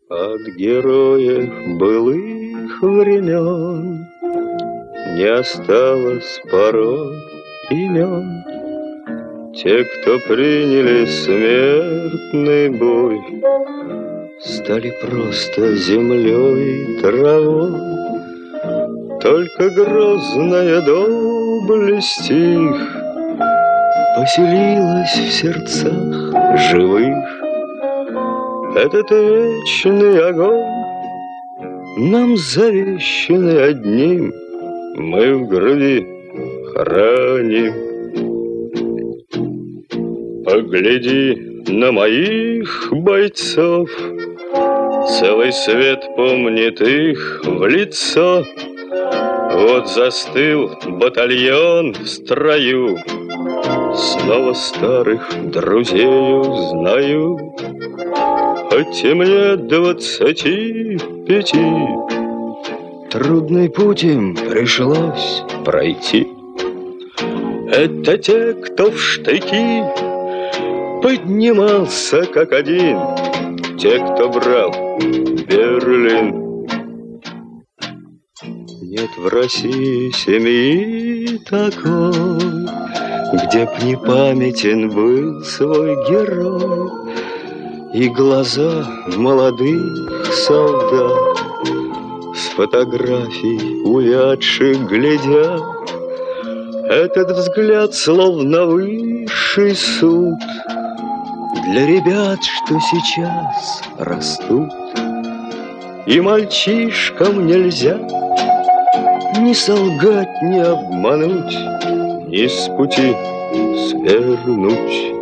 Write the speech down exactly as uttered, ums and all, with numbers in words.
От героев былых времен не осталось порой имен. Те, кто приняли смертный бой, стали просто землей и травой. Только грозная доблесть их поселилась в сердцах живых. Этот вечный огонь нам завещанный одним мы в груди храним. Погляди на моих бойцов, целый свет помнит их в лицо. Вот застыл батальон в строю, снова старых друзей узнаю. Хоть и мне двадцати пяти, трудный путь им пришлось пройти. Это те, кто в штыки поднимался как один, те, кто брал Берлин. Нет в России семьи такой, где б не памятен был свой герой. И глаза молодых солдат с фотографий увядших глядят. Этот взгляд словно высший суд для ребят, что сейчас растут. И мальчишкам нельзя ни солгать, ни обмануть, ни с пути свернуть.